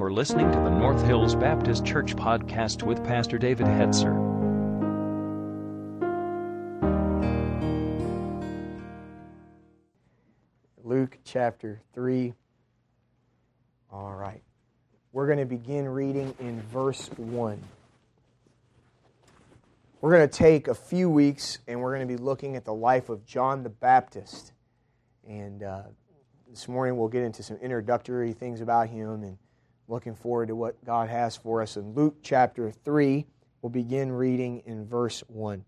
or listening to the North Hills Baptist Church podcast with Pastor David Hetzer. Luke chapter 3. All right. We're going to begin reading in verse 1. We're going to take a few weeks and we're going to be looking at the life of John the Baptist. And this morning we'll get into some introductory things about him and looking forward to what God has for us. In Luke chapter 3, we'll begin reading in verse 1.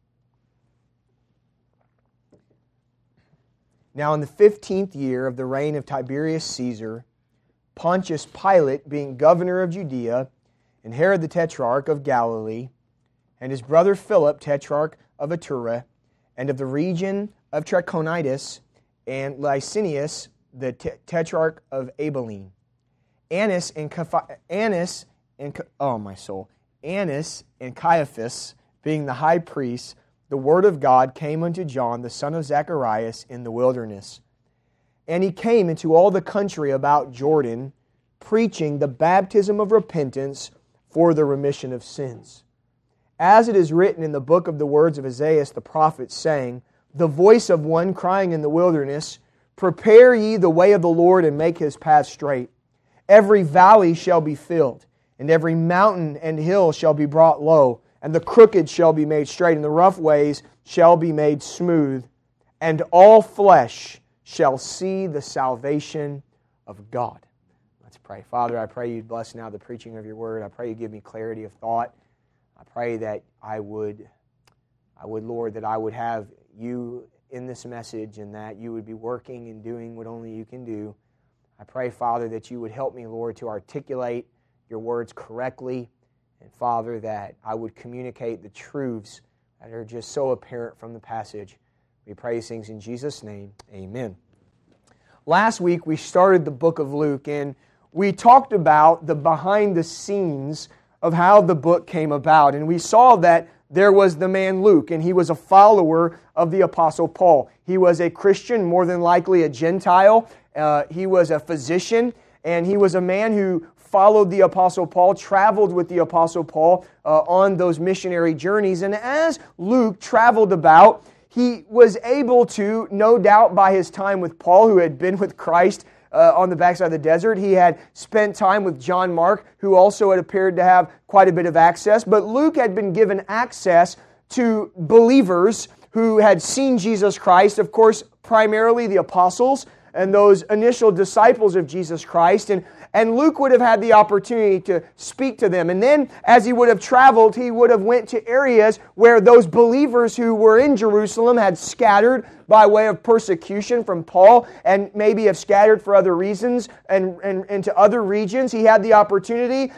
Now in the 15th year of the reign of Tiberius Caesar, Pontius Pilate being governor of Judea, and Herod the Tetrarch of Galilee, and his brother Philip, Tetrarch of Iturea, and of the region of Trachonitis, and Lysanias, the Tetrarch of Abilene. Annas and Caiaphas, being the high priests, the word of God came unto John, the son of Zacharias, in the wilderness. And he came into all the country about Jordan, preaching the baptism of repentance for the remission of sins. As it is written in the book of the words of Isaiah the prophet, saying, the voice of one crying in the wilderness, prepare ye the way of the Lord, and make His path straight. Every valley shall be filled, and every mountain and hill shall be brought low, and the crooked shall be made straight, and the rough ways shall be made smooth, and all flesh shall see the salvation of God. Let's pray. Father, I pray You'd bless now the preaching of Your word. I pray You give me clarity of thought. I pray that I would, Lord, that I would have You in this message and that You would be working and doing what only You can do. I pray, Father, that You would help me, Lord, to articulate Your words correctly. And, Father, that I would communicate the truths that are just so apparent from the passage. We pray these things in Jesus' name. Amen. Last week we started the book of Luke and we talked about the behind the scenes of how the book came about. And we saw that there was the man Luke, and he was a follower of the Apostle Paul. He was a Christian, more than likely a Gentile. He was a physician, and he was a man who followed the Apostle Paul, traveled with the Apostle Paul on those missionary journeys. And as Luke traveled about, he was able to, no doubt by his time with Paul, who had been with Christ on the backside of the desert. He had spent time with John Mark, who also had appeared to have quite a bit of access. But Luke had been given access to believers who had seen Jesus Christ, of course, primarily the apostles and those initial disciples of Jesus Christ. And Luke would have had the opportunity to speak to them. And then, as he would have traveled, he would have went to areas where those believers who were in Jerusalem had scattered by way of persecution from Paul, and maybe have scattered for other reasons and into other regions. He had the opportunity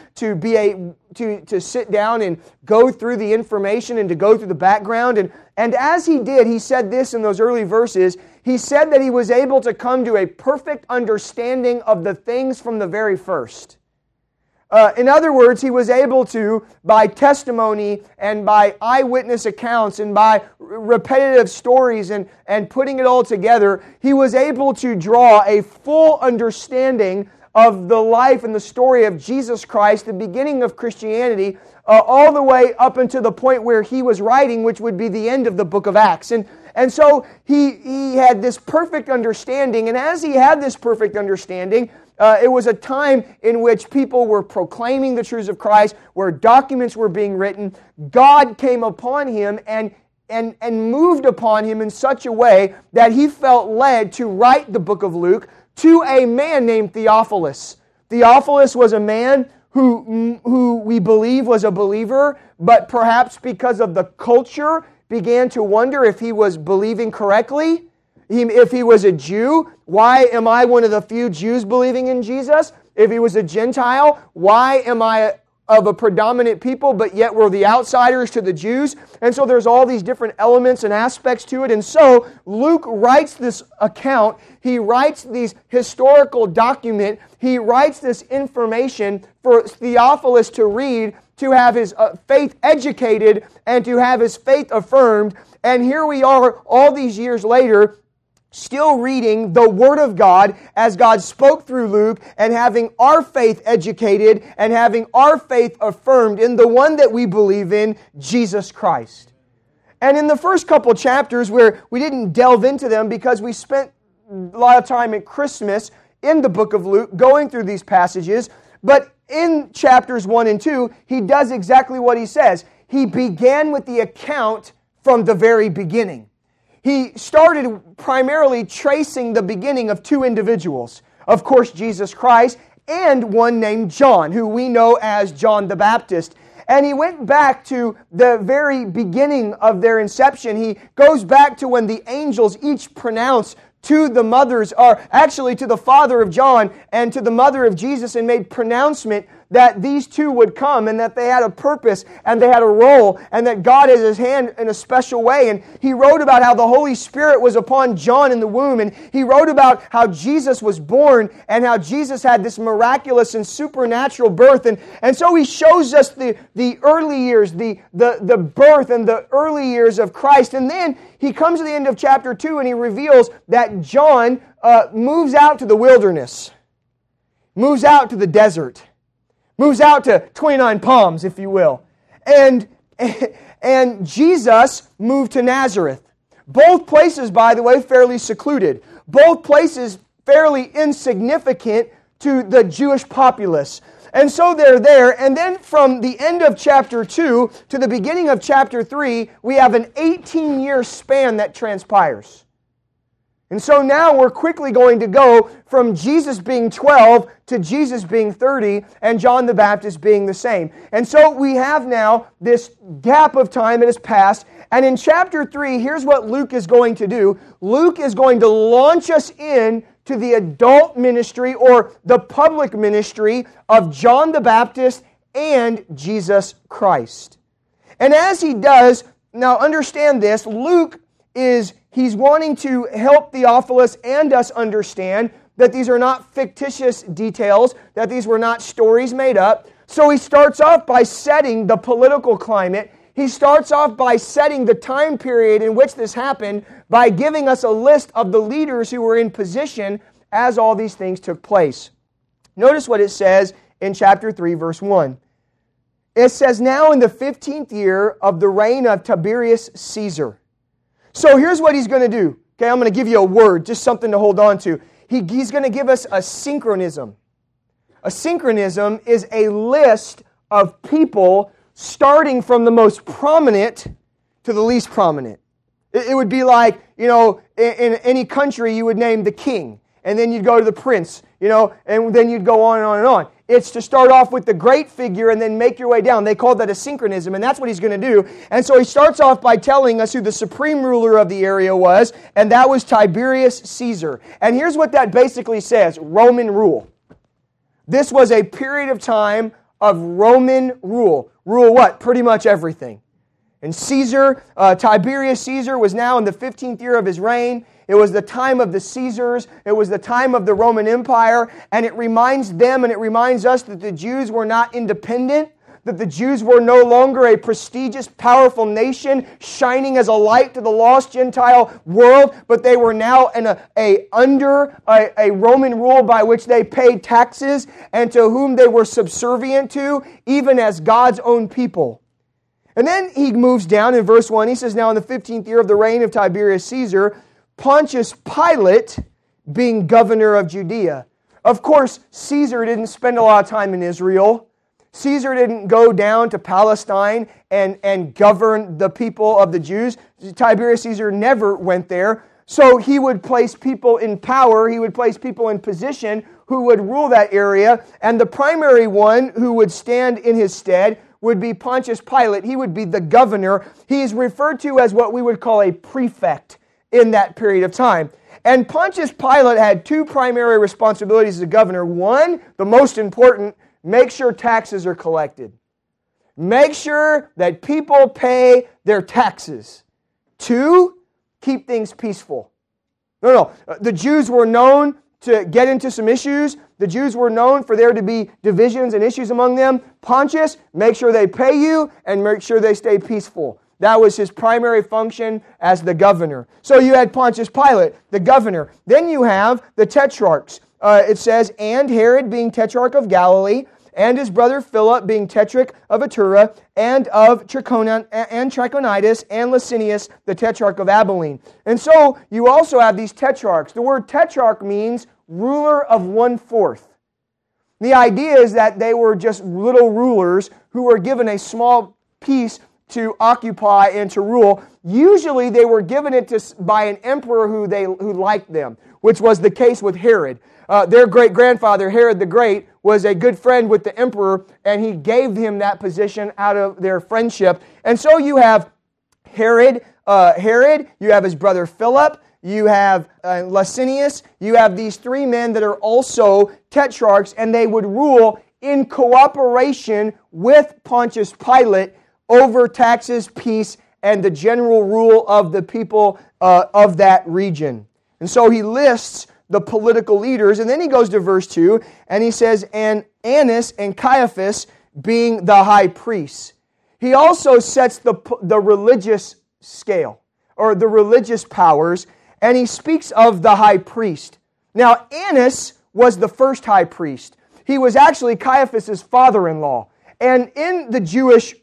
to sit down and go through the information and to go through the background. And as he did, he said this in those early verses. He said that he was able to come to a perfect understanding of the things from the very first. In other words, he was able to, by testimony and by eyewitness accounts and by repetitive stories and putting it all together, he was able to draw a full understanding of the life and the story of Jesus Christ, the beginning of Christianity, all the way up until the point where he was writing, which would be the end of the book of Acts. And so he had this perfect understanding, and as he had this perfect understanding, it was a time in which people were proclaiming the truths of Christ, where documents were being written. God came upon him and moved upon him in such a way that he felt led to write the book of Luke to a man named Theophilus. Theophilus was a man who we believe was a believer, but perhaps because of the culture began to wonder if he was believing correctly. If he was a Jew, why am I one of the few Jews believing in Jesus? If he was a Gentile, why am I of a predominant people, but yet we're the outsiders to the Jews? And so there's all these different elements and aspects to it. And so Luke writes this account. He writes these historical document. He writes this information for Theophilus to read, to have his faith educated, and to have his faith affirmed. And here we are all these years later, still reading the Word of God as God spoke through Luke, and having our faith educated and having our faith affirmed in the one that we believe in, Jesus Christ. And in the first couple chapters, where we didn't delve into them because we spent a lot of time at Christmas in the book of Luke going through these passages, but in chapters 1 and 2, he does exactly what he says. He began with the account from the very beginning. He started primarily tracing the beginning of two individuals. Of course, Jesus Christ, and one named John, who we know as John the Baptist. And he went back to the very beginning of their inception. He goes back to when the angels each pronounced to the mothers, or actually to the father of John and to the mother of Jesus, and made pronouncement that these two would come, and that they had a purpose and they had a role, and that God has His hand in a special way. And he wrote about how the Holy Spirit was upon John in the womb, and he wrote about how Jesus was born and how Jesus had this miraculous and supernatural birth. And so he shows us the early years, the birth and the early years of Christ. And then he comes to the end of chapter 2 and he reveals that John moves out to the wilderness, moves out to the desert, moves out to 29 Palms, if you will. And Jesus moved to Nazareth. Both places, by the way, fairly secluded. Both places fairly insignificant to the Jewish populace. And so they're there, and then from the end of chapter 2 to the beginning of chapter 3, we have an 18-year span that transpires. And so now we're quickly going to go from Jesus being 12 to Jesus being 30 and John the Baptist being the same. And so we have now this gap of time that has passed. And in chapter 3, here's what Luke is going to do. Luke is going to launch us in to the adult ministry or the public ministry of John the Baptist and Jesus Christ. And as he does, now understand this, Luke he's wanting to help Theophilus and us understand that these are not fictitious details, that these were not stories made up. So he starts off by setting the political climate. He starts off by setting the time period in which this happened by giving us a list of the leaders who were in position as all these things took place. Notice what it says in chapter 3, verse 1. It says, "Now in the 15th year of the reign of Tiberius Caesar." So here's what he's going to do. Okay, I'm going to give you a word, just something to hold on to. He's going to give us a synchronism. A synchronism is a list of people starting from the most prominent to the least prominent. It would be like, in any country you would name the king, and then you'd go to the prince, and then you'd go on and on and on. It's to start off with the great figure and then make your way down. They call that a synchronism, and that's what he's going to do. And so he starts off by telling us who the supreme ruler of the area was, and that was Tiberius Caesar. And here's what that basically says: Roman rule. This was a period of time of Roman rule. Rule what? Pretty much everything. And Tiberius Caesar was now in the 15th year of his reign. It was the time of the Caesars. It was the time of the Roman Empire. And it reminds them and it reminds us that the Jews were not independent, that the Jews were no longer a prestigious, powerful nation shining as a light to the lost Gentile world, but they were now under a Roman rule by which they paid taxes and to whom they were subservient to, even as God's own people. And then he moves down in verse 1. He says, "Now in the 15th year of the reign of Tiberius Caesar, Pontius Pilate being governor of Judea." Of course, Caesar didn't spend a lot of time in Israel. Caesar didn't go down to Palestine and govern the people of the Jews. Tiberius Caesar never went there. So he would place people in power, he would place people in position who would rule that area. And the primary one who would stand in his stead would be Pontius Pilate. He would be the governor. He is referred to as what we would call a prefect in that period of time. And Pontius Pilate had two primary responsibilities as a governor. One, the most important, make sure taxes are collected. Make sure that people pay their taxes. Two, keep things peaceful. No. The Jews were known to get into some issues. The Jews were known for there to be divisions and issues among them. Pontius, make sure they pay you and make sure they stay peaceful. That was his primary function as the governor. So you had Pontius Pilate, the governor. Then you have the tetrarchs. It says, and Herod being tetrarch of Galilee, and his brother Philip being tetrarch of Iturea, and of Trachonitis, and Licinius, the tetrarch of Abilene. And so you also have these tetrarchs. The word tetrarch means ruler of 1/4. The idea is that they were just little rulers who were given a small piece to occupy and to rule. Usually they were given it by an emperor who liked them, which was the case with Herod. Their great-grandfather, Herod the Great, was a good friend with the emperor, and he gave him that position out of their friendship. And so you have Herod, you have his brother Philip, you have Licinius, you have these three men that are also tetrarchs, and they would rule in cooperation with Pontius Pilate over taxes, peace, and the general rule of the people of that region. And so he lists the political leaders, and then he goes to verse 2, and he says, and Annas and Caiaphas being the high priests. He also sets the religious scale, or the religious powers, and he speaks of the high priest. Now, Annas was the first high priest. He was actually Caiaphas' father-in-law. And in the Jewish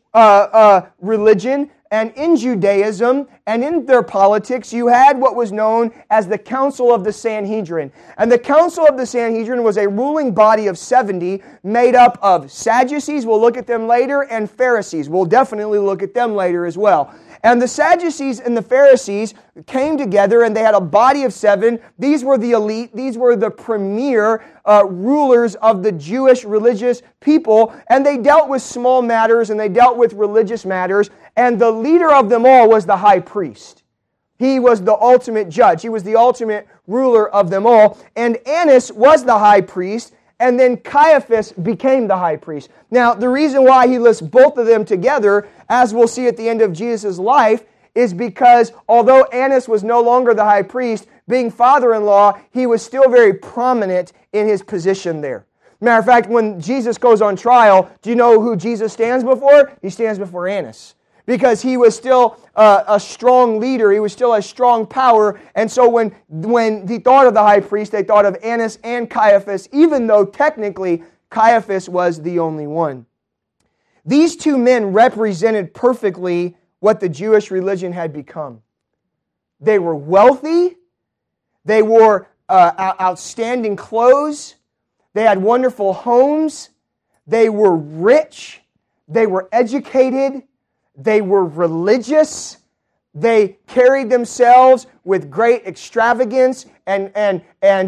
religion, and in Judaism, and in their politics, you had what was known as the Council of the Sanhedrin. And the Council of the Sanhedrin was a ruling body of 70 made up of Sadducees, we'll look at them later, and Pharisees. We'll definitely look at them later as well. And the Sadducees and the Pharisees came together, and they had a body of 7. These were the elite. These were the premier rulers of the Jewish religious people, and they dealt with small matters, and they dealt with religious matters, and the leader of them all was the high priest. He was the ultimate judge. He was the ultimate ruler of them all, and Annas was the high priest, and then Caiaphas became the high priest. Now, the reason why he lists both of them together, as we'll see at the end of Jesus' life, is because although Annas was no longer the high priest, being father-in-law, he was still very prominent in his position there. Matter of fact, when Jesus goes on trial, do you know who Jesus stands before? He stands before Annas. Because he was still a strong leader, he was still a strong power, and so when he thought of the high priest, they thought of Annas and Caiaphas, even though technically Caiaphas was the only one. These two men represented perfectly what the Jewish religion had become. They were wealthy, they wore outstanding clothes, they had wonderful homes, they were rich, they were educated, they were religious. They carried themselves with great extravagance and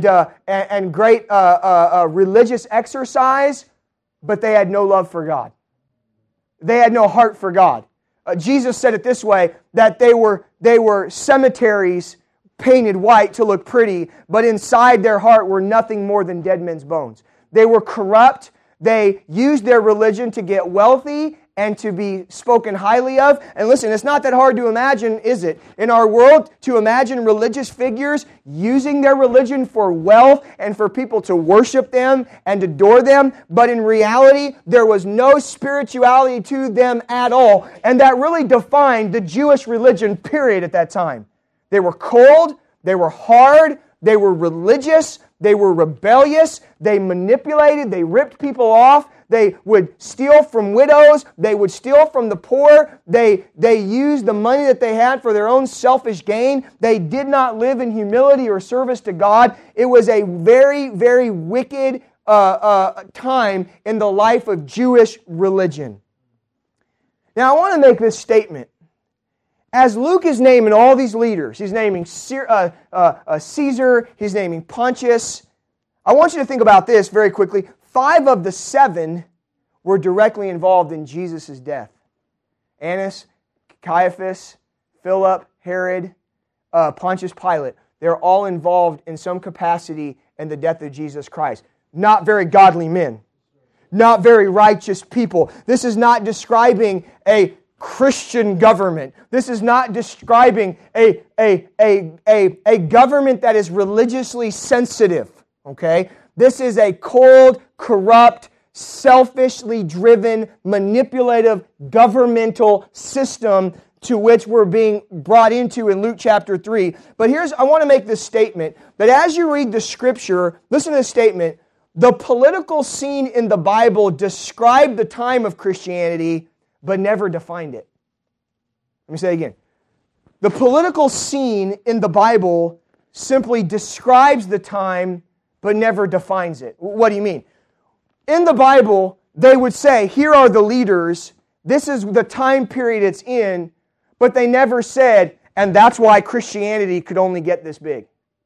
great religious exercise, but they had no love for God. They had no heart for God. Jesus said it this way, that they were cemeteries painted white to look pretty, but inside their heart were nothing more than dead men's bones. They were corrupt. They used their religion to get wealthy and to be spoken highly of. And listen, it's not that hard to imagine, is it? In our world, to imagine religious figures using their religion for wealth and for people to worship them and adore them. But in reality, there was no spirituality to them at all. And that really defined the Jewish religion, period, at that time. They were cold, they were hard, they were religious, they were rebellious, they manipulated, they ripped people off, they would steal from widows, they would steal from the poor, they used the money that they had for their own selfish gain, they did not live in humility or service to God. It was a very, very wicked time in the life of Jewish religion. Now I want to make this statement. As Luke is naming all these leaders, he's naming Caesar, he's naming Pontius. I want you to think about this very quickly. 5 of the 7 were directly involved in Jesus' death. Annas, Caiaphas, Philip, Herod, Pontius Pilate. They're all involved in some capacity in the death of Jesus Christ. Not very godly men. Not very righteous people. This is not describing a Christian government. This is not describing a government that is religiously sensitive. Okay? This is a cold, corrupt, selfishly driven, manipulative governmental system to which we're being brought into in Luke chapter 3. But I want to make this statement, that as you read the Scripture, listen to this statement, the political scene in the Bible described the time of Christianity, but never defined it. Let me say it again. The political scene in the Bible simply describes the time, but never defines it. What do you mean? In the Bible, they would say, here are the leaders, this is the time period it's in, but they never said, and that's why Christianity could only get this big.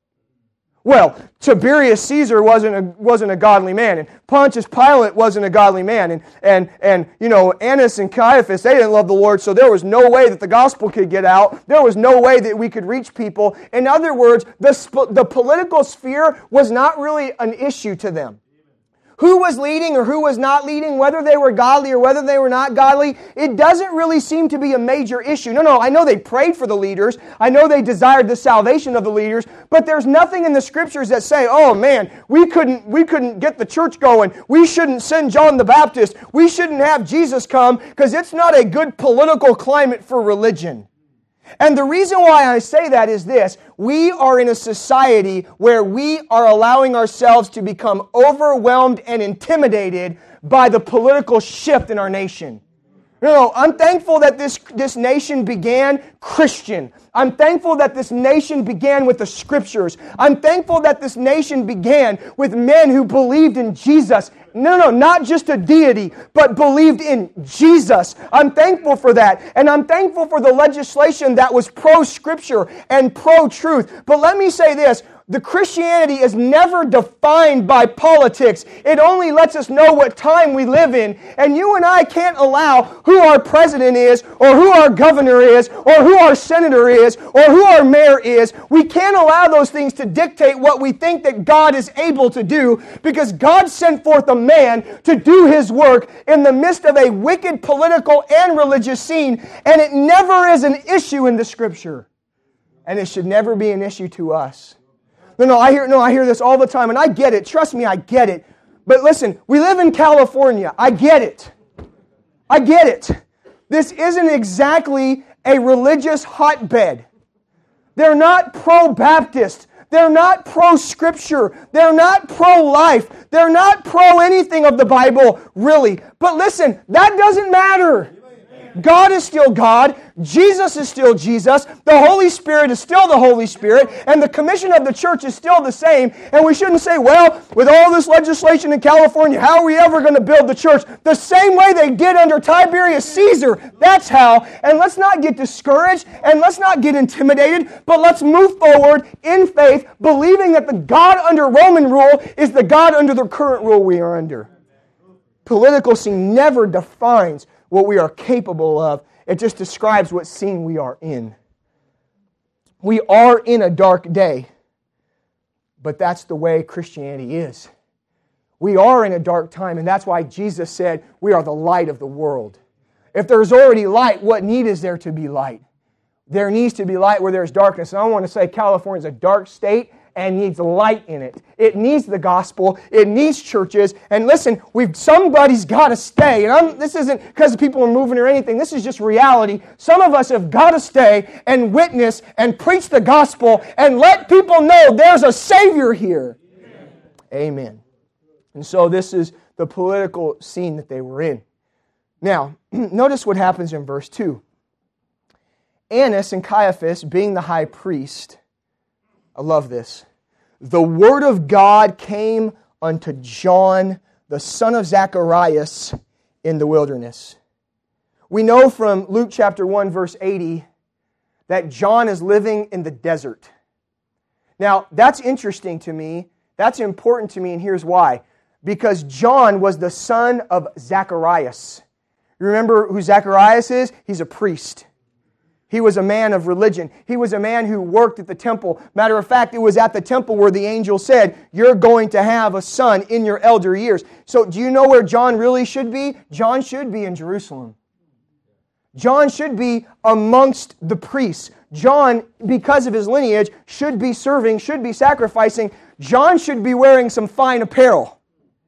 Well, Tiberius Caesar wasn't a godly man, and Pontius Pilate wasn't a godly man, and Annas and Caiaphas, they didn't love the Lord, so there was no way that the gospel could get out. There was no way that we could reach people. In other words, the political sphere was not really an issue to them. Who was leading or who was not leading, whether they were godly or whether they were not godly, it doesn't really seem to be a major issue. No, I know they prayed for the leaders. I know they desired the salvation of the leaders, but there's nothing in the Scriptures that say, oh man, we couldn't get the church going. We shouldn't send John the Baptist. We shouldn't have Jesus come because it's not a good political climate for religion. And the reason why I say that is this. We are in a society where we are allowing ourselves to become overwhelmed and intimidated by the political shift in our nation. No, I'm thankful that this nation began Christian. I'm thankful that this nation began with the Scriptures. I'm thankful that this nation began with men who believed in Jesus. No, not just a deity, but believed in Jesus. I'm thankful for that. And I'm thankful for the legislation that was pro-Scripture and pro-truth. But let me say this. The Christianity is never defined by politics. It only lets us know what time we live in. And you and I can't allow who our president is, or who our governor is, or who our senator is, or who our mayor is. We can't allow those things to dictate what we think that God is able to do, because God sent forth a man to do His work in the midst of a wicked political and religious scene, and it never is an issue in the Scripture. And it should never be an issue to us. I hear this all the time, and I get it. Trust me, I get it. But listen, we live in California. I get it. I get it. This isn't exactly a religious hotbed. They're not pro-Baptist. They're not pro-Scripture. They're not pro-life. They're not pro-anything of the Bible, really. But listen, that doesn't matter. God is still God. Jesus is still Jesus. The Holy Spirit is still the Holy Spirit. And the commission of the church is still the same. And we shouldn't say, well, with all this legislation in California, how are we ever going to build the church? The same way they did under Tiberius Caesar. That's how. And let's not get discouraged and let's not get intimidated, but let's move forward in faith, believing that the God under Roman rule is the God under the current rule we are under. Political scene never defines what we are capable of. It just describes what scene we are in. We are in a dark day, but that's the way Christianity is. We are in a dark time, and that's why Jesus said we are the light of the world. If there's already light, what need is there to be light? There needs to be light where there's darkness. And I want to say California is a dark state and needs light in it. It needs the gospel. It needs churches. And listen, somebody's got to stay. And this isn't because people are moving or anything. This is just reality. Some of us have got to stay and witness and preach the gospel and let people know there's a Savior here. Amen. And so this is the political scene that they were in. Now, notice what happens in verse 2. Annas and Caiaphas, being the high priest, I love this. The word of God came unto John, the son of Zacharias, in the wilderness. We know from Luke chapter 1, verse 80, that John is living in the desert. Now, that's interesting to me. That's important to me, and here's why. Because John was the son of Zacharias. You remember who Zacharias is? He's a priest. He was a man of religion. He was a man who worked at the temple. Matter of fact, it was at the temple where the angel said, you're going to have a son in your elder years. So do you know where John really should be? John should be in Jerusalem. John should be amongst the priests. John, because of his lineage, should be serving, should be sacrificing. John should be wearing some fine apparel.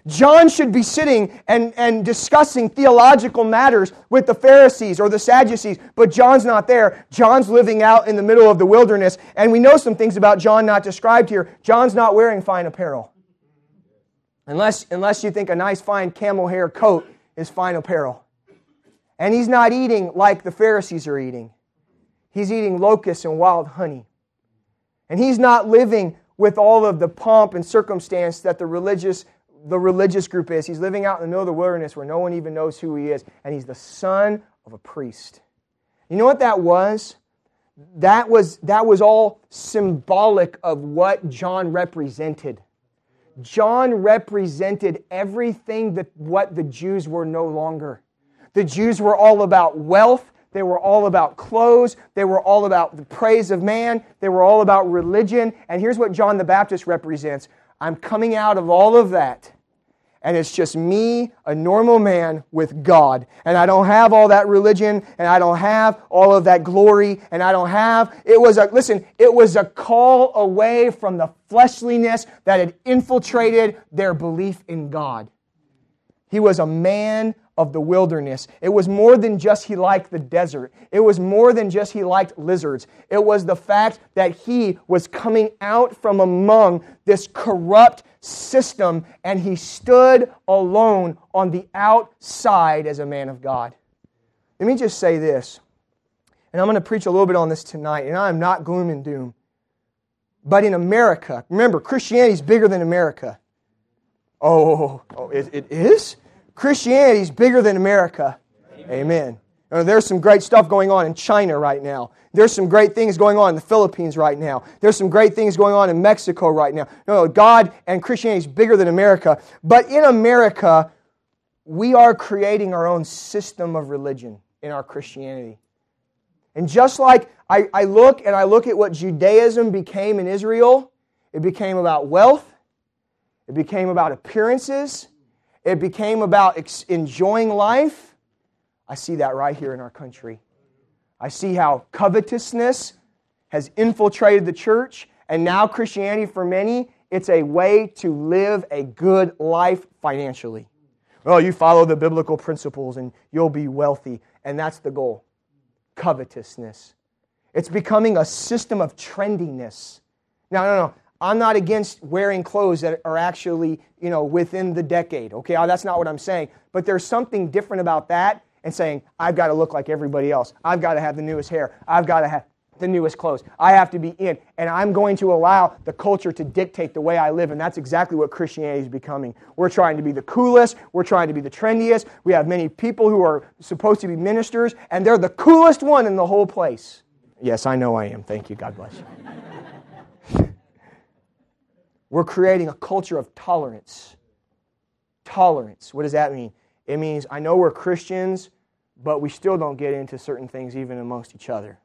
John should be sitting and discussing theological matters with the Pharisees or the Sadducees, but John's not there. John's living out in the middle of the wilderness, and we know some things about John not described here. John's not wearing fine apparel. Unless you think a nice fine camel hair coat is fine apparel. And he's not eating like the Pharisees are eating. He's eating locusts and wild honey. And he's not living with all of the pomp and circumstance that the religious group is. He's living out in the middle of the wilderness where no one even knows who he is. And he's the son of a priest. You know what that was? That was all symbolic of what John represented. John represented everything what the Jews were no longer. The Jews were all about wealth. They were all about clothes. They were all about the praise of man. They were all about religion. And here's what John the Baptist represents. I'm coming out of all of that. And it's just me, a normal man with God. And I don't have all that religion, and I don't have all of that glory, and I don't have... It was a call away from the fleshliness that had infiltrated their belief in God. He was a man of the wilderness. It was more than just he liked the desert. It was more than just he liked lizards. It was the fact that he was coming out from among this corrupt system, and he stood alone on the outside as a man of God. Let me just say this, and I'm going to preach a little bit on this tonight, and I'm not gloom and doom. But in America, remember, Christianity is bigger than America. It is? Christianity is bigger than America. Amen. There's some great stuff going on in China right now. There's some great things going on in the Philippines right now. There's some great things going on in Mexico right now. No, God and Christianity is bigger than America. But in America, we are creating our own system of religion in our Christianity. And just like I look at what Judaism became in Israel, it became about wealth. It became about appearances. It became about enjoying life. I see that right here in our country. I see how covetousness has infiltrated the church, and now Christianity for many, it's a way to live a good life financially. Well, you follow the biblical principles and you'll be wealthy, and that's the goal. Covetousness. It's becoming a system of trendiness. No. I'm not against wearing clothes that are actually, within the decade. Okay, that's not what I'm saying. But there's something different about that and saying, I've got to look like everybody else. I've got to have the newest hair. I've got to have the newest clothes. I have to be in. And I'm going to allow the culture to dictate the way I live. And that's exactly what Christianity is becoming. We're trying to be the coolest. We're trying to be the trendiest. We have many people who are supposed to be ministers, and they're the coolest one in the whole place. Yes, I know I am. Thank you. God bless you. We're creating a culture of tolerance. Tolerance. What does that mean? It means, I know we're Christians, but we still don't get into certain things even amongst each other.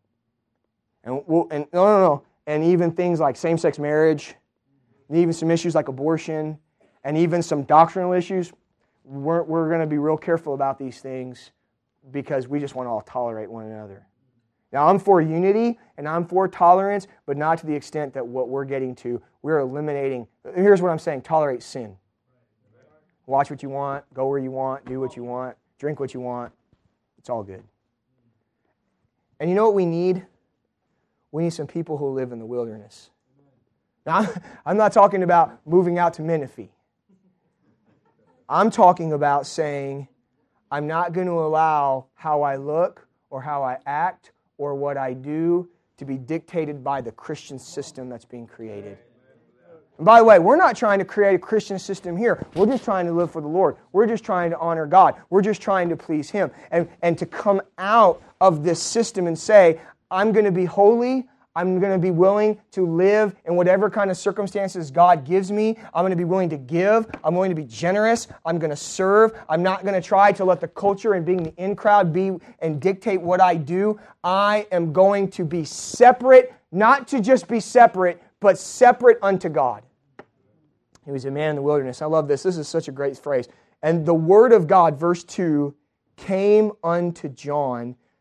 And even things like same-sex marriage, and even some issues like abortion, and even some doctrinal issues, we're going to be real careful about these things because we just want to all tolerate one another. Now, I'm for unity and I'm for tolerance, but not to the extent that what we're getting to, we're eliminating. Here's what I'm saying, tolerate sin. Watch what you want, go where you want, do what you want, drink what you want. It's all good. And you know what we need? We need some people who live in the wilderness. Now, I'm not talking about moving out to Menifee. I'm talking about saying, I'm not going to allow how I look or how I act or what I do to be dictated by the Christian system that's being created. And by the way, we're not trying to create a Christian system here. We're just trying to live for the Lord. We're just trying to honor God. We're just trying to please Him. And to come out of this system and say, I'm going to be holy. I'm going to be willing to live in whatever kind of circumstances God gives me. I'm going to be willing to give. I'm willing to be generous. I'm going to serve. I'm not going to try to let the culture and being the in crowd be and dictate what I do. I am going to be separate, not to just be separate, but separate unto God. He was a man in the wilderness. I love this. This is such a great phrase. And the word of God, verse 2, came unto John,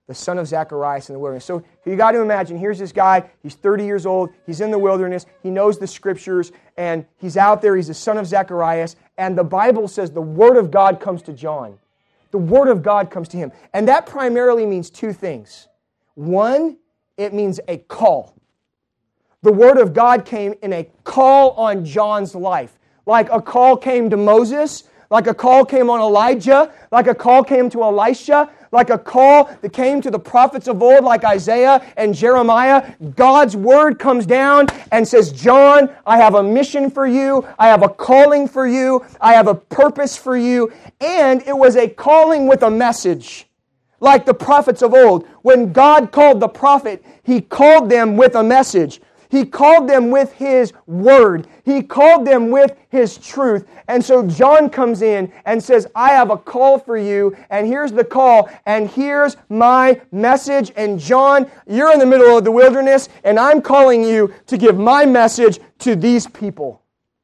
the son of Zacharias in the wilderness. So you got to imagine, here's this guy, he's 30 years old, he's in the wilderness, he knows the Scriptures, and he's out there, he's the son of Zacharias, and the Bible says the Word of God comes to John. The Word of God comes to him. And that primarily means two things. One, it means a call. The Word of God came in a call on John's life. Like a call came to Moses, like a call came on Elijah, like a call came to Elisha, like a call that came to the prophets of old like Isaiah and Jeremiah. God's Word comes down and says, John, I have a mission for you. I have a calling for you. I have a purpose for you. And it was a calling with a message. Like the prophets of old. When God called the prophet, He called them with a message. He called them with His Word. He called them with His truth. And so John comes in and says, I have a call for you, and here's the call, and here's my message. And John, you're in the middle of the wilderness, and I'm calling you to give my message to these people.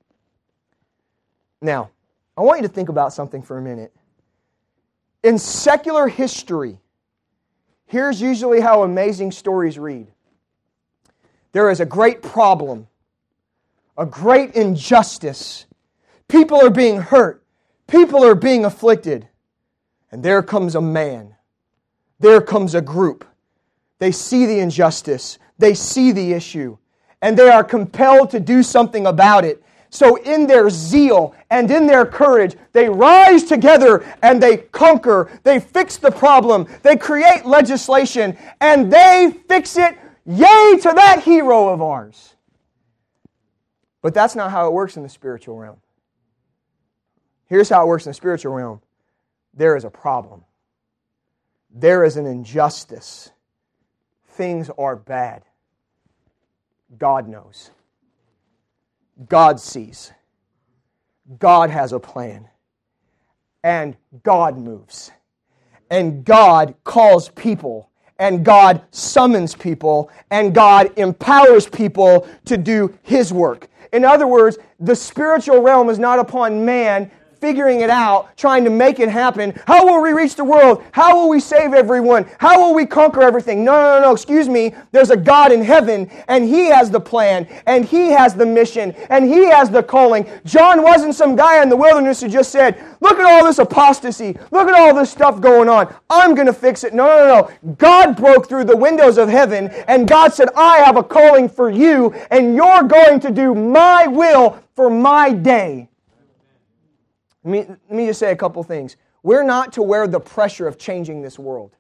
Now, I want you to think about something for a minute. In secular history, here's usually how amazing stories read. There is a great problem, a great injustice. People are being hurt. People are being afflicted. And there comes a man. There comes a group. They see the injustice. They see the issue. And they are compelled to do something about it. So in their zeal and in their courage, they rise together and they conquer. They fix the problem. They create legislation and they fix it. Yay to that hero of ours. But that's not how it works in the spiritual realm. Here's how it works in the spiritual realm. There is a problem. There is an injustice. Things are bad. God knows. God sees. God has a plan. And God moves. And God calls people. And God summons people, and God empowers people to do His work. In other words, the spiritual realm is not upon man figuring it out, trying to make it happen. How will we reach the world? How will we save everyone? How will we conquer everything? No, excuse me. There's a God in heaven, and He has the plan, and He has the mission, and He has the calling. John wasn't some guy in the wilderness who just said, look at all this apostasy. Look at all this stuff going on. I'm going to fix it. No. God broke through the windows of heaven, and God said, I have a calling for you, and you're going to do my will for my day. Let me just say a couple things. We're not to wear the pressure of changing this world.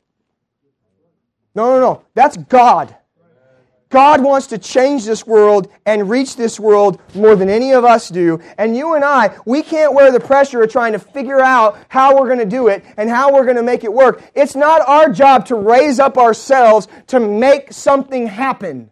No. That's God. God wants to change this world and reach this world more than any of us do. And you and I, we can't wear the pressure of trying to figure out how we're going to do it and how we're going to make it work. It's not our job to raise up ourselves to make something happen.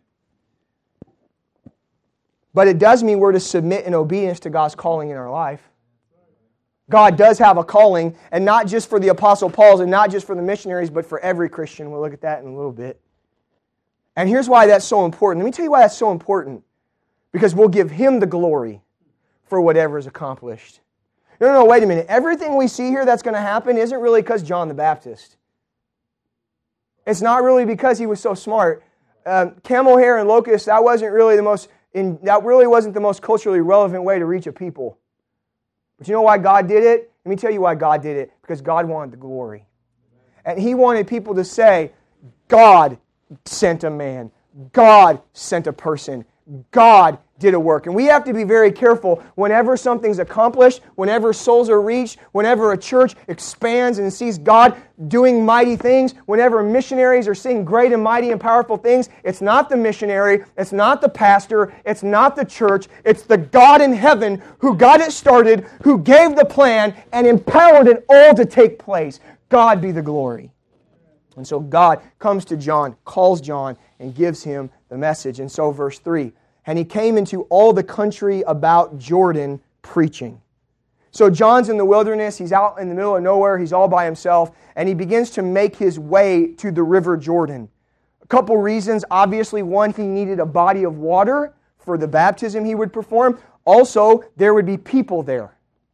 But it does mean we're to submit in obedience to God's calling in our life. God does have a calling, and not just for the Apostle Paul's and not just for the missionaries, but for every Christian. We'll look at that in a little bit. And here's why that's so important. Let me tell you why that's so important. Because we'll give Him the glory for whatever is accomplished. No, wait a minute. Everything we see here that's going to happen isn't really because John the Baptist. It's not really because he was so smart. Camel hair and locusts, that really wasn't the most culturally relevant way to reach a people. But you know why God did it? Let me tell you why God did it. Because God wanted the glory. And He wanted people to say, God sent a man. God sent a person. God did a work. And we have to be very careful whenever something's accomplished, whenever souls are reached, whenever a church expands and sees God doing mighty things, whenever missionaries are seeing great and mighty and powerful things, it's not the missionary, it's not the pastor, it's not the church, it's the God in heaven who got it started, who gave the plan and empowered it all to take place. God be the glory. And so God comes to John, calls John, and gives him the message. And so verse 3, and he came into all the country about Jordan preaching. So John's in the wilderness, he's out in the middle of nowhere, he's all by himself, and he begins to make his way to the river Jordan. A couple reasons. Obviously, one, he needed a body of water for the baptism he would perform. Also, there would be people there.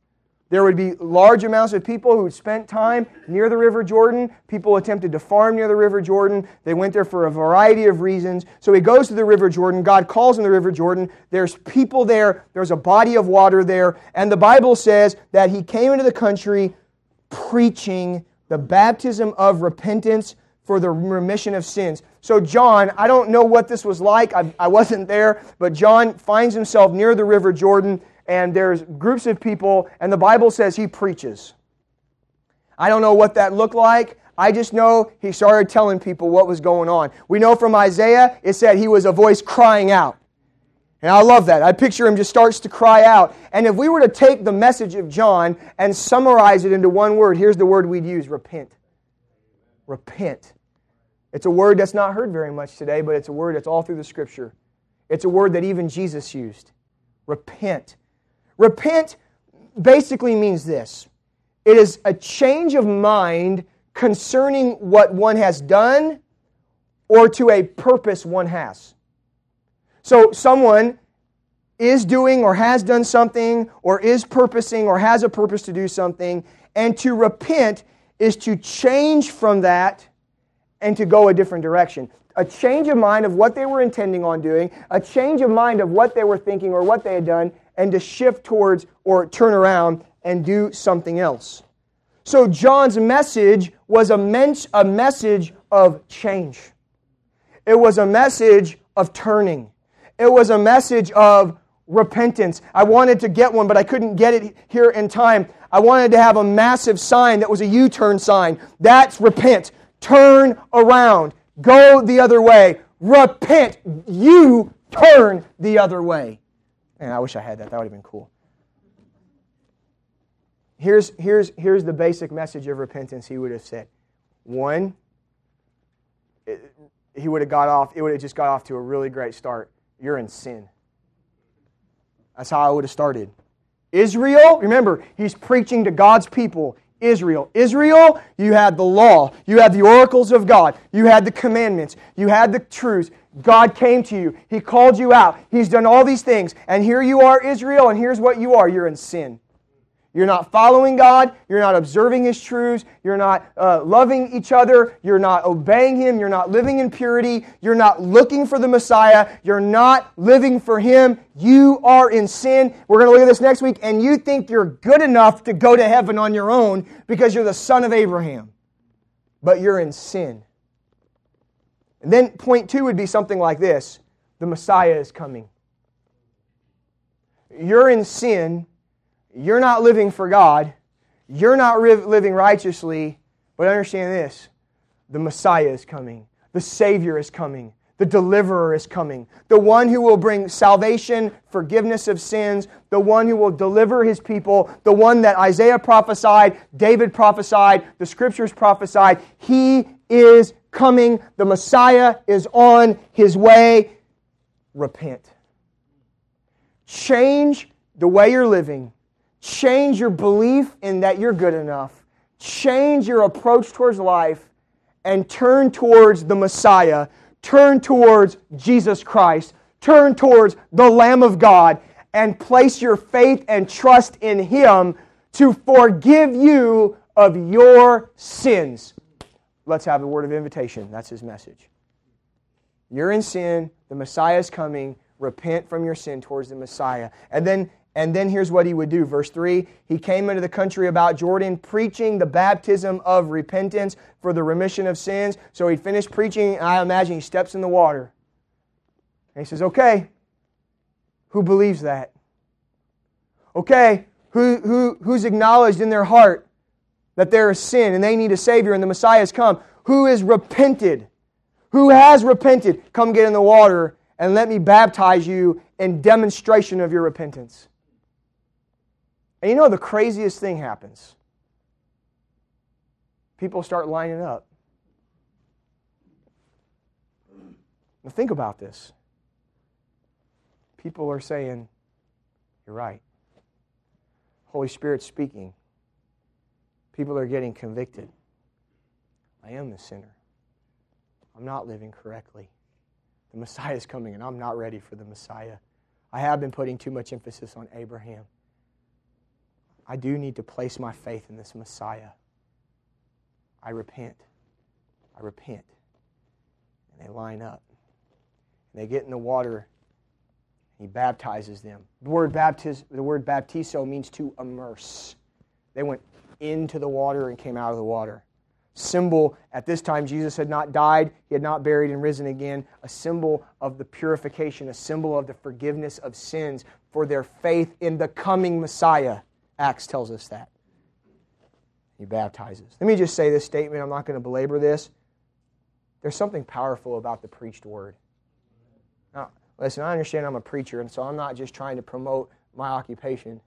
There would be large amounts of people who spent time near the River Jordan. People attempted to farm near the River Jordan. They went there for a variety of reasons. So he goes to the River Jordan. God calls him the River Jordan. There's people there. There's a body of water there. And the Bible says that he came into the country preaching the baptism of repentance for the remission of sins. So John, I don't know what this was like. I wasn't there. But John finds himself near the River Jordan. And there's groups of people, and the Bible says he preaches. I don't know what that looked like. I just know he started telling people what was going on. We know from Isaiah, it said he was a voice crying out. And I love that. I picture him just starts to cry out. And if we were to take the message of John and summarize it into one word, here's the word we'd use: repent. Repent. It's a word that's not heard very much today, but it's a word that's all through the Scripture. It's a word that even Jesus used. Repent. Repent basically means this. It is a change of mind concerning what one has done or to a purpose one has. So someone is doing or has done something or is purposing or has a purpose to do something, and to repent is to change from that and to go a different direction. A change of mind of what they were intending on doing, a change of mind of what they were thinking or what they had done, and to shift towards or turn around and do something else. So John's message was a message of change. It was a message of turning. It was a message of repentance. I wanted to get one, but I couldn't get it here in time. I wanted to have a massive sign that was a U-turn sign. That's repent. Turn around. Go the other way. Repent. You turn the other way. Man, I wish I had that. That would have been cool. Here's the basic message of repentance he would have said. One, it would have just got off to a really great start. You're in sin. That's how I would have started. Israel, remember, he's preaching to God's people. Israel, you had the law. You had the oracles of God. You had the commandments. You had the truths. God came to you. He called you out. He's done all these things. And here you are, Israel, and here's what you are. You're in sin. You're not following God. You're not observing His truths. You're not loving each other. You're not obeying Him. You're not living in purity. You're not looking for the Messiah. You're not living for Him. You are in sin. We're going to look at this next week, and you think you're good enough to go to heaven on your own because you're the son of Abraham. But you're in sin. And then point 2 would be something like this. The Messiah is coming. You're in sin. You're not living for God. You're not living righteously. But understand this. The Messiah is coming. The Savior is coming. The Deliverer is coming. The one who will bring salvation, forgiveness of sins. The one who will deliver His people. The one that Isaiah prophesied, David prophesied, the Scriptures prophesied. He is coming. The Messiah is on His way. Repent. Change the way you're living. Change your belief in that you're good enough. Change your approach towards life and turn towards the Messiah. Turn towards Jesus Christ. Turn towards the Lamb of God and place your faith and trust in Him to forgive you of your sins. Let's have a word of invitation. That's His message. You're in sin. The Messiah is coming. Repent from your sin towards the Messiah. And then here's what He would do. Verse 3, He came into the country about Jordan, preaching the baptism of repentance for the remission of sins. So He'd finished preaching, and I imagine He steps in the water. And He says, okay, who believes that? Okay, who's acknowledged in their heart that there is sin and they need a Savior and the Messiah has come? Who is repented? Who has repented? Come get in the water and let me baptize you in demonstration of your repentance. And you know the craziest thing happens. People start lining up. Now think about this. People are saying, you're right. Holy Spirit's speaking. People are getting convicted. I am the sinner. I'm not living correctly. The Messiah is coming and I'm not ready for the Messiah. I have been putting too much emphasis on Abraham. I do need to place my faith in this Messiah. I repent. I repent. And they line up. And they get in the water. He baptizes them. The word baptizo means to immerse. They went into the water and came out of the water. Symbol, at this time Jesus had not died, He had not buried and risen again, a symbol of the purification, a symbol of the forgiveness of sins for their faith in the coming Messiah. Acts tells us that. He baptizes. Let me just say this statement, I'm not going to belabor this. There's something powerful about the preached word. Now, listen, I understand I'm a preacher, and so I'm not just trying to promote my occupation.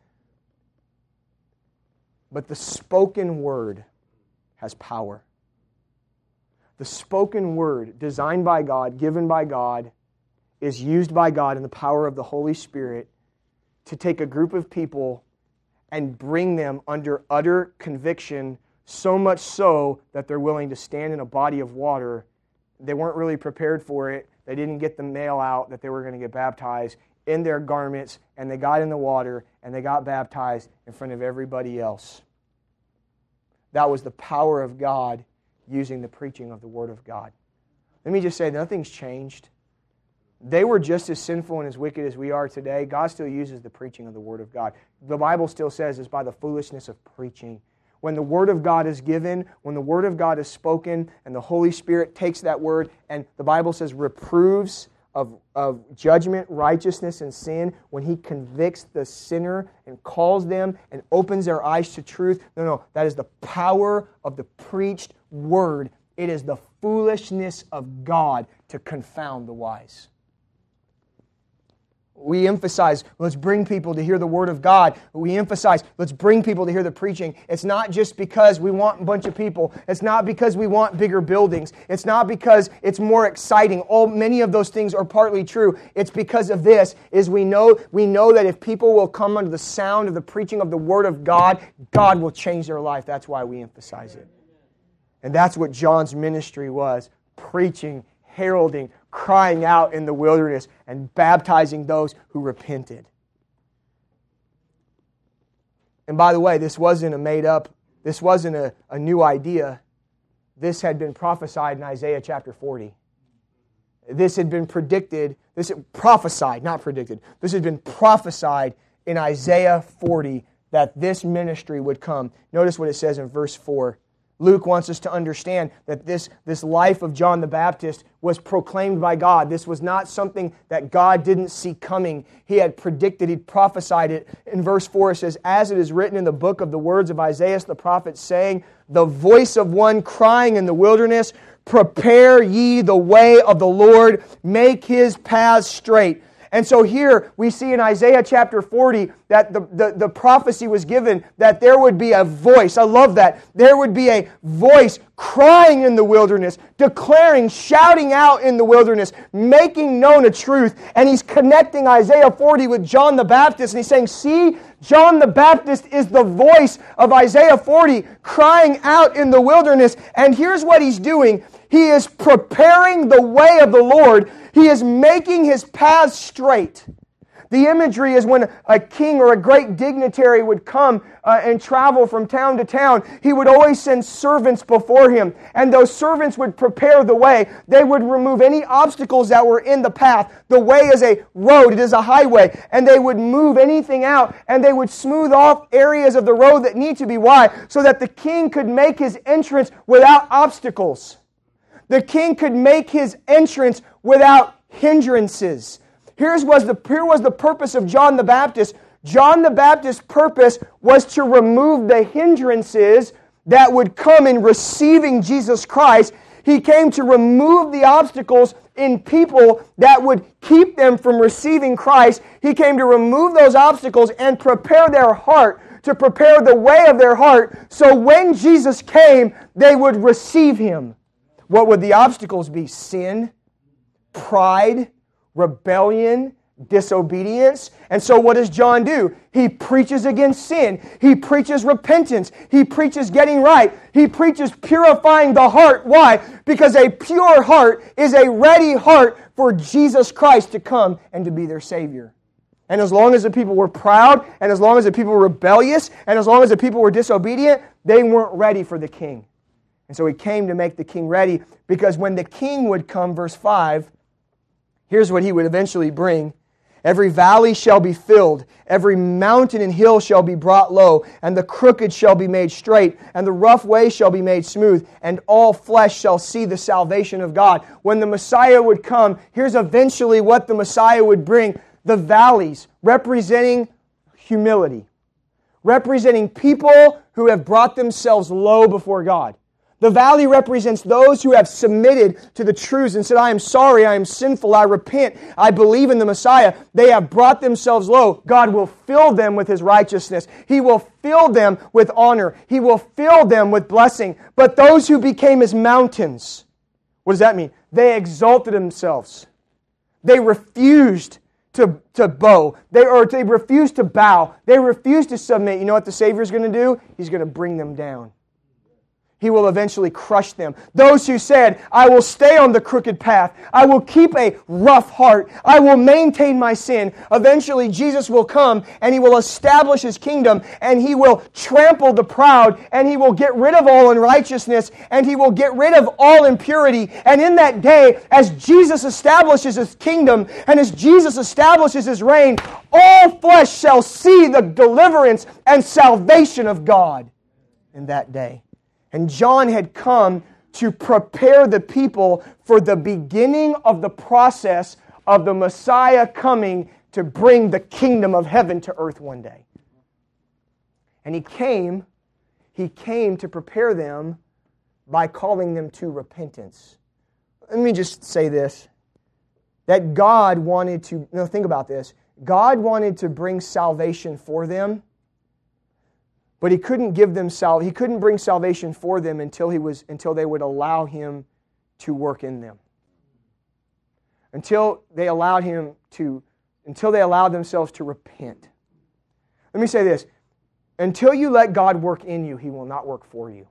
But the spoken word has power. The spoken word, designed by God, given by God, is used by God in the power of the Holy Spirit to take a group of people and bring them under utter conviction, so much so that they're willing to stand in a body of water. They weren't really prepared for it. They didn't get the mail out that they were going to get baptized in their garments, and they got in the water, and they got baptized in front of everybody else. That was the power of God using the preaching of the Word of God. Let me just say, nothing's changed. They were just as sinful and as wicked as we are today. God still uses the preaching of the Word of God. The Bible still says it's by the foolishness of preaching. When the Word of God is given, when the Word of God is spoken, and the Holy Spirit takes that Word, and the Bible says reproves of judgment, righteousness, and sin, when He convicts the sinner and calls them and opens their eyes to truth. No, that is the power of the preached Word. It is the foolishness of God to confound the wise. We emphasize, let's bring people to hear the Word of God. We emphasize, let's bring people to hear the preaching. It's not just because we want a bunch of people. It's not because we want bigger buildings. It's not because it's more exciting. Many of those things are partly true. It's because of this, is we know that if people will come under the sound of the preaching of the Word of God, God will change their life. That's why we emphasize it. And that's what John's ministry was, preaching, heralding, crying out in the wilderness, and baptizing those who repented. And by the way, this wasn't a new idea. This had been prophesied in Isaiah chapter 40. This had been predicted, This had been prophesied in Isaiah 40 that this ministry would come. Notice what it says in verse 4. Luke wants us to understand that this life of John the Baptist was proclaimed by God. This was not something that God didn't see coming. He had predicted, He'd prophesied it. In verse 4 it says, "As it is written in the book of the words of Isaiah the prophet, saying, the voice of one crying in the wilderness, prepare ye the way of the Lord, make His paths straight." And so here we see in Isaiah chapter 40 that the prophecy was given that there would be a voice. I love that. There would be a voice crying in the wilderness, declaring, shouting out in the wilderness, making known a truth. And he's connecting Isaiah 40 with John the Baptist. And he's saying, see, John the Baptist is the voice of Isaiah 40 crying out in the wilderness. And here's what he's doing. He is preparing the way of the Lord. He is making His paths straight. The imagery is when a king or a great dignitary would come and travel from town to town, he would always send servants before him. And those servants would prepare the way. They would remove any obstacles that were in the path. The way is a road. It is a highway. And they would move anything out. And they would smooth off areas of the road that need to be wide so that the king could make his entrance without obstacles. The king could make his entrance without hindrances. Here was the purpose of John the Baptist. John the Baptist's purpose was to remove the hindrances that would come in receiving Jesus Christ. He came to remove the obstacles in people that would keep them from receiving Christ. He came to remove those obstacles and prepare their heart, to prepare the way of their heart, so when Jesus came, they would receive Him. What would the obstacles be? Sin, pride, rebellion, disobedience. And so what does John do? He preaches against sin. He preaches repentance. He preaches getting right. He preaches purifying the heart. Why? Because a pure heart is a ready heart for Jesus Christ to come and to be their Savior. And as long as the people were proud, and as long as the people were rebellious, and as long as the people were disobedient, they weren't ready for the king. And so He came to make the king ready, because when the king would come, verse 5, here's what He would eventually bring. Every valley shall be filled, every mountain and hill shall be brought low, and the crooked shall be made straight, and the rough way shall be made smooth, and all flesh shall see the salvation of God. When the Messiah would come, here's eventually what the Messiah would bring. The valleys, representing humility, representing people who have brought themselves low before God. The valley represents those who have submitted to the truths and said, I am sorry, I am sinful, I repent, I believe in the Messiah. They have brought themselves low. God will fill them with His righteousness. He will fill them with honor. He will fill them with blessing. But those who became as mountains, what does that mean? They exalted themselves. They refused to bow. They refused to bow. They refused to submit. You know what the Savior is going to do? He's going to bring them down. He will eventually crush them. Those who said, I will stay on the crooked path. I will keep a rough heart. I will maintain my sin. Eventually Jesus will come and He will establish His kingdom, and He will trample the proud, and He will get rid of all unrighteousness, and He will get rid of all impurity. And in that day, as Jesus establishes His kingdom and as Jesus establishes His reign, all flesh shall see the deliverance and salvation of God in that day. And John had come to prepare the people for the beginning of the process of the Messiah coming to bring the kingdom of heaven to earth one day. And He came to prepare them by calling them to repentance. Let me just say this, that God wanted to, think about this, God wanted to bring salvation for them, but He couldn't give them He couldn't bring salvation for them until they would allow Him to work in them. Until they allowed themselves to repent. Let me say this. Until you let God work in you, He will not work for you.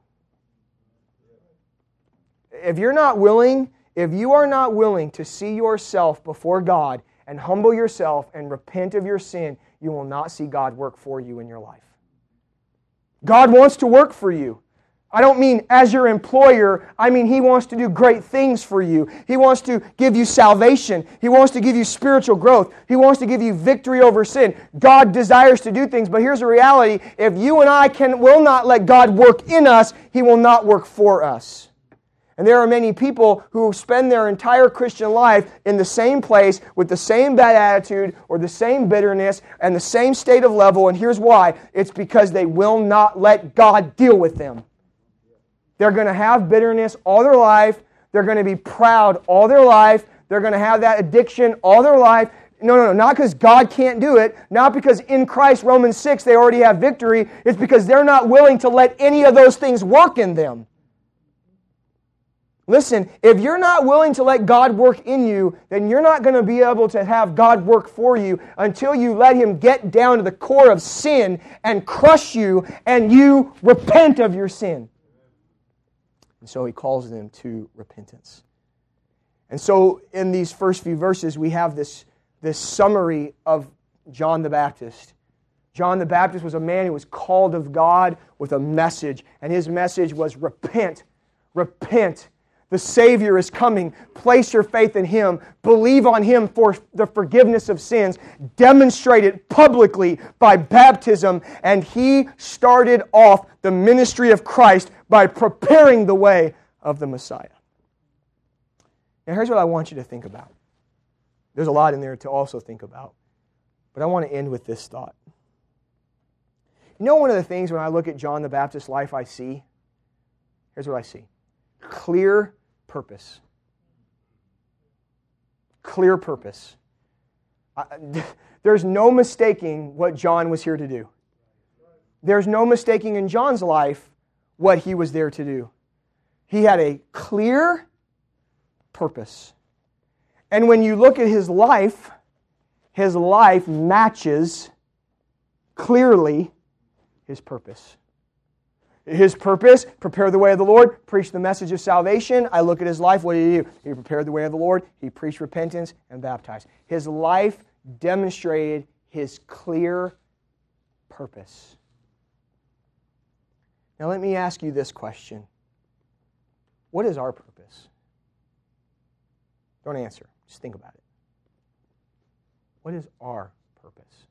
If you are not willing to see yourself before God and humble yourself and repent of your sin, you will not see God work for you in your life. God wants to work for you. I don't mean as your employer. I mean He wants to do great things for you. He wants to give you salvation. He wants to give you spiritual growth. He wants to give you victory over sin. God desires to do things, but here's the reality. If you and I will not let God work in us, He will not work for us. And there are many people who spend their entire Christian life in the same place with the same bad attitude or the same bitterness and the same state of level, and here's why. It's because they will not let God deal with them. They're going to have bitterness all their life. They're going to be proud all their life. They're going to have that addiction all their life. No, not because God can't do it. Not because in Christ, Romans 6, they already have victory. It's because they're not willing to let any of those things work in them. Listen, if you're not willing to let God work in you, then you're not going to be able to have God work for you until you let Him get down to the core of sin and crush you and you repent of your sin. And so He calls them to repentance. And so in these first few verses, we have this summary of John the Baptist. John the Baptist was a man who was called of God with a message, and his message was repent, repent. The Savior is coming. Place your faith in Him. Believe on Him for the forgiveness of sins. Demonstrate it publicly by baptism. And He started off the ministry of Christ by preparing the way of the Messiah. Now here's what I want you to think about. There's a lot in there to also think about. But I want to end with this thought. You know, one of the things when I look at John the Baptist's life I see? Here's what I see. Clear purpose. Clear purpose. There's no mistaking what John was here to do. There's no mistaking in John's life what he was there to do. He had a clear purpose. And when you look at his life matches clearly his purpose. His purpose, prepare the way of the Lord, preach the message of salvation. I look at his life, what did he do? He prepared the way of the Lord, he preached repentance and baptized. His life demonstrated His clear purpose. Now let me ask you this question. What is our purpose? Don't answer. Just think about it. What is our purpose?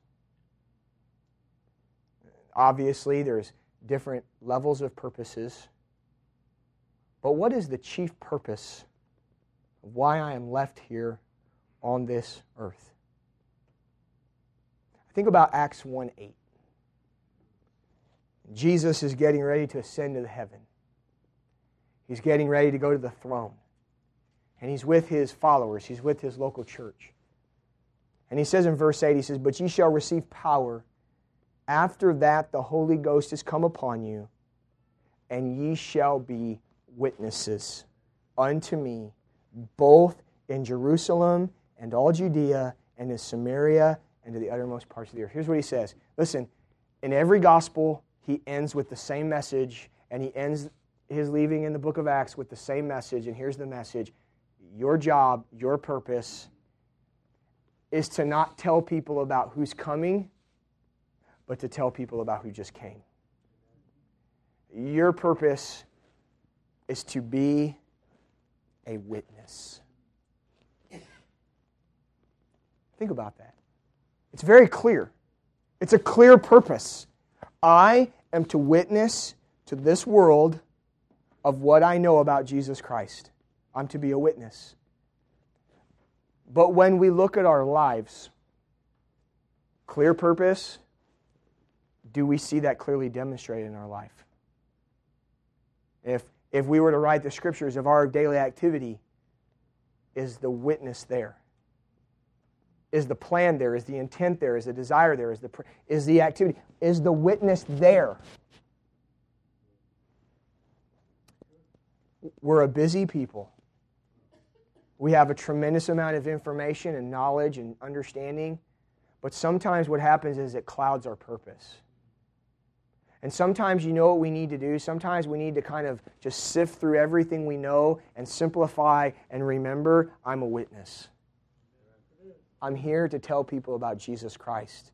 Obviously, there's different levels of purposes. But what is the chief purpose of why I am left here on this earth? Think about Acts 1:8. Jesus is getting ready to ascend to heaven. He's getting ready to go to the throne. And He's with His followers. He's with His local church. And He says in verse 8, He says, "But ye shall receive power. After that the Holy Ghost is come upon you, and ye shall be witnesses unto me, both in Jerusalem and all Judea and in Samaria and to the uttermost parts of the earth." Here's what He says. Listen, in every gospel, He ends with the same message, and He ends His leaving in the book of Acts with the same message. And here's the message. Your job, your purpose, is to not tell people about who's coming, but to tell people about who just came. Your purpose is to be a witness. Think about that. It's very clear. It's a clear purpose. I am to witness to this world of what I know about Jesus Christ. I'm to be a witness. But when we look at our lives, clear purpose, do we see that clearly demonstrated in our life? If we were to write the scriptures of our daily activity, is the witness there? Is the plan there? Is the intent there? Is the desire there? Is the activity? Is the witness there? We're a busy people. We have a tremendous amount of information and knowledge and understanding, but sometimes what happens is it clouds our purpose. And sometimes you know what we need to do. Sometimes we need to kind of just sift through everything we know and simplify and remember, I'm a witness. I'm here to tell people about Jesus Christ.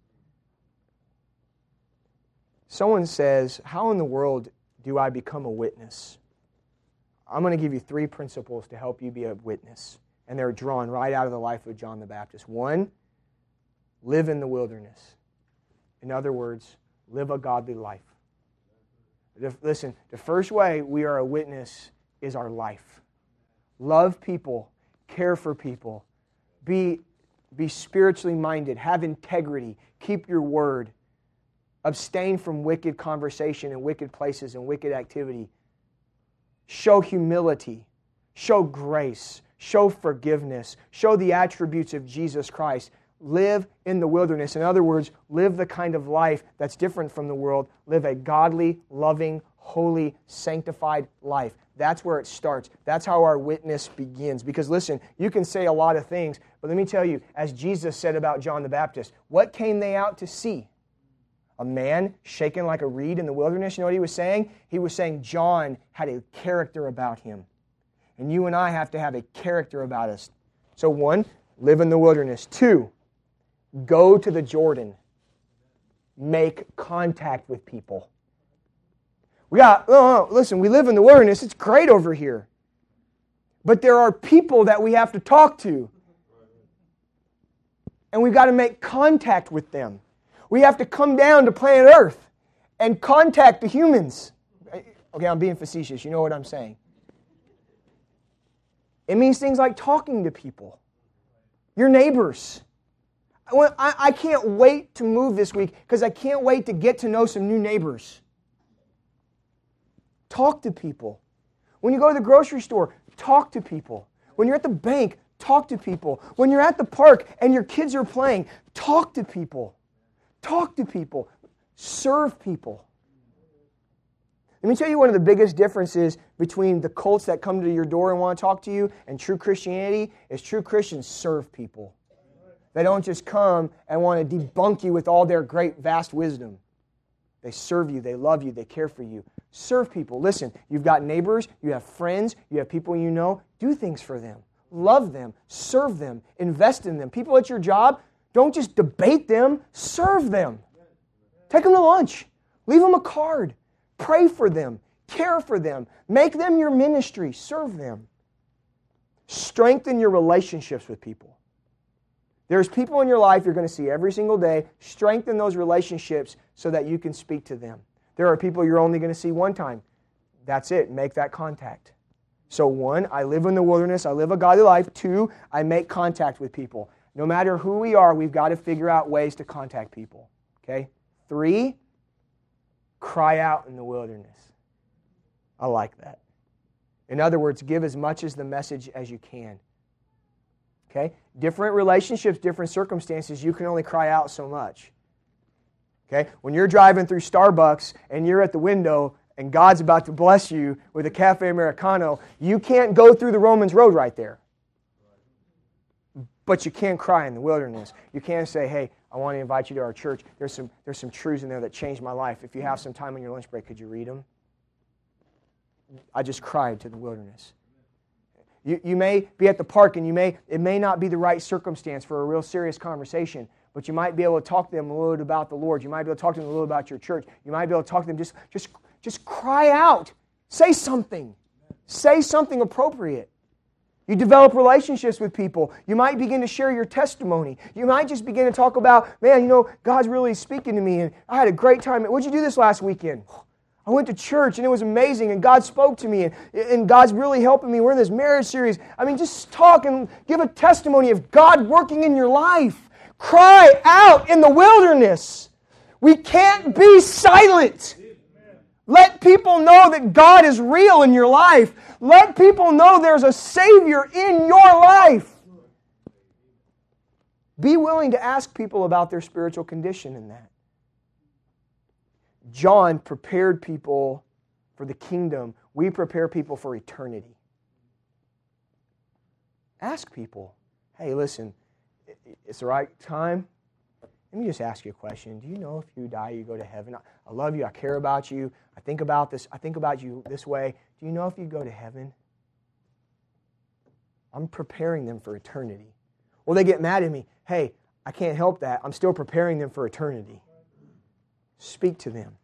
Someone says, how in the world do I become a witness? I'm going to give you 3 principles to help you be a witness. And they're drawn right out of the life of John the Baptist. 1, live in the wilderness. In other words, live a godly life. Listen, the first way we are a witness is our life. Love people, care for people, be spiritually minded, have integrity, keep your word, abstain from wicked conversation and wicked places and wicked activity. Show humility, show grace, show forgiveness, show the attributes of Jesus Christ. Live in the wilderness. In other words, live the kind of life that's different from the world. Live a godly, loving, holy, sanctified life. That's where it starts. That's how our witness begins. Because listen, you can say a lot of things, but let me tell you, as Jesus said about John the Baptist, what came they out to see? A man shaken like a reed in the wilderness. You know what he was saying? He was saying John had a character about him. And you and I have to have a character about us. So 1, live in the wilderness. 2, go to the Jordan. Make contact with people. Listen, we live in the wilderness. It's great over here. But there are people that we have to talk to. And we've got to make contact with them. We have to come down to planet Earth and contact the humans. Okay, I'm being facetious. You know what I'm saying. It means things like talking to people. Your neighbors. I can't wait to move this week because I can't wait to get to know some new neighbors. Talk to people. When you go to the grocery store, talk to people. When you're at the bank, talk to people. When you're at the park and your kids are playing, talk to people. Talk to people. Serve people. Let me tell you one of the biggest differences between the cults that come to your door and want to talk to you and true Christianity is true Christians serve people. They don't just come and want to debunk you with all their great, vast wisdom. They serve you, they love you, they care for you. Serve people. Listen, you've got neighbors, you have friends, you have people you know. Do things for them. Love them. Serve them. Invest in them. People at your job, Don't just debate them, serve them. Take them to lunch. Leave them a card. Pray for them. Care for them. Make them your ministry. Serve them. Strengthen your relationships with people. There's people in your life you're going to see every single day. Strengthen those relationships so that you can speak to them. There are people you're only going to see one time. That's it. Make that contact. So 1, I live in the wilderness. I live a godly life. 2, I make contact with people. No matter who we are, we've got to figure out ways to contact people. Okay? 3, cry out in the wilderness. I like that. In other words, give as much as the message as you can. Okay? Different relationships, different circumstances, you can only cry out so much. Okay? When you're driving through Starbucks and you're at the window and God's about to bless you with a Cafe Americano, you can't go through the Romans Road right there. But you can cry in the wilderness. You can say, hey, I want to invite you to our church. There's some truths in there that changed my life. If you have some time on your lunch break, could you read them? I just cried to the wilderness. You may be at the park and it may not be the right circumstance for a real serious conversation, but you might be able to talk to them a little bit about the Lord. You might be able to talk to them a little about your church. You might be able to talk to them, just cry out. Say something. Say something appropriate. You develop relationships with people. You might begin to share your testimony. You might just begin to talk about, man, God's really speaking to me, and I had a great time. What'd you do this last weekend? I went to church, and it was amazing, and God spoke to me, and God's really helping me. We're in this marriage series. I mean, just talk and give a testimony of God working in your life. Cry out in the wilderness. We can't be silent. Let people know that God is real in your life. Let people know there's a Savior in your life. Be willing to ask people about their spiritual condition in that. John prepared people for the kingdom. We prepare people for eternity. Ask people, hey, listen, it's the right time. Let me just ask you a question. Do you know if you die, you go to heaven? I love you. I care about you. I think about this. I think about you this way. Do you know if you go to heaven? I'm preparing them for eternity. Well, they get mad at me. Hey, I can't help that. I'm still preparing them for eternity. Speak to them.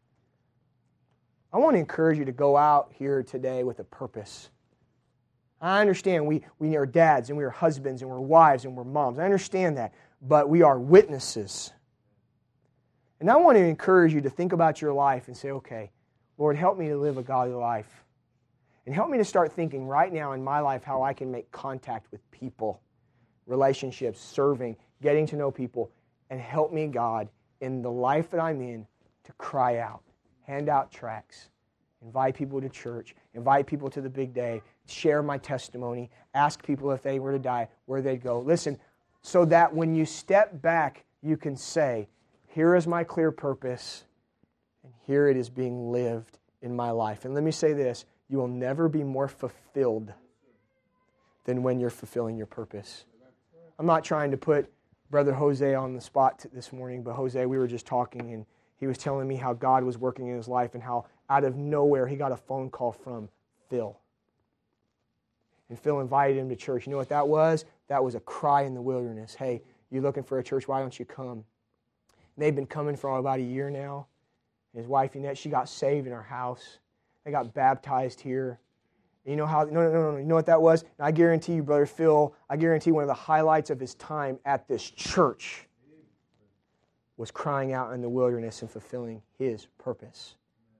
I want to encourage you to go out here today with a purpose. I understand we are dads and we are husbands and we're wives and we're moms. I understand that. But we are witnesses. And I want to encourage you to think about your life and say, okay, Lord, help me to live a godly life. And help me to start thinking right now in my life how I can make contact with people, relationships, serving, getting to know people. And help me, God, in the life that I'm in, to cry out, hand out tracts, invite people to church, invite people to the big day, share my testimony, ask people if they were to die, where they'd go. Listen, so that when you step back, you can say, here is my clear purpose, and here it is being lived in my life. And let me say this, you will never be more fulfilled than when you're fulfilling your purpose. I'm not trying to put Brother Jose on the spot this morning, but Jose, we were just talking, and he was telling me how God was working in his life and how out of nowhere he got a phone call from Phil. And Phil invited him to church. You know what that was? That was a cry in the wilderness. Hey, you looking for a church? Why don't you come? And they've been coming for about a year now. His wife, Annette, she got saved in our house. They got baptized here. And you know how? No. You know what that was? And I guarantee you, Brother Phil, I guarantee one of the highlights of his time at this church was crying out in the wilderness and fulfilling his purpose.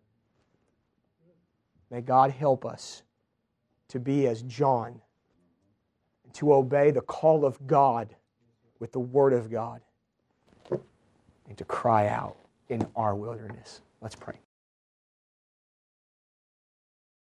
May God help us to be as John, to obey the call of God with the Word of God, and to cry out in our wilderness. Let's pray.